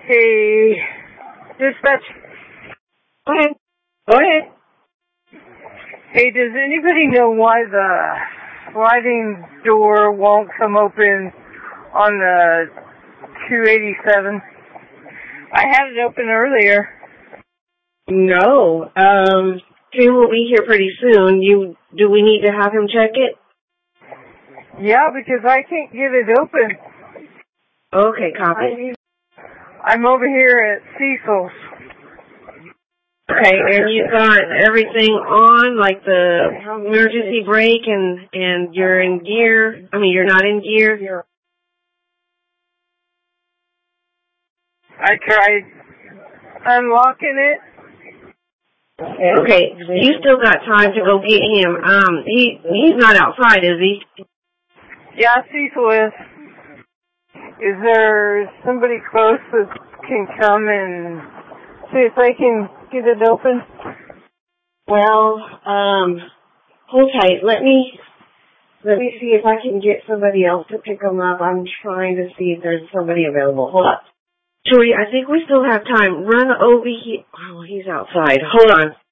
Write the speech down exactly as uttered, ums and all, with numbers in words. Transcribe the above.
Hey, dispatch. Go ahead. Go ahead. Hey, does anybody know why the sliding door won't come open on the two eighty-seven? I had it open earlier. No. Um, Jim will be here pretty soon. You, do we need to have him check it? Yeah, because I can't get it open. Okay, copy. I'm over here at Cecil's. Okay, and you got everything on, like the emergency brake, and and you're in gear. I mean, you're not in gear. I tried unlocking it. Okay, you still got time to go get him. Um, he he's not outside, is he? Yeah, Cecil is. Is there somebody close that can come and see if they can get it open? Well, um, hold tight. Let me let me see if I can get somebody else to pick him up. I'm trying to see if there's somebody available. Hold on. Joey, I think we still have time. Run over here. Oh, he's outside. Hold on.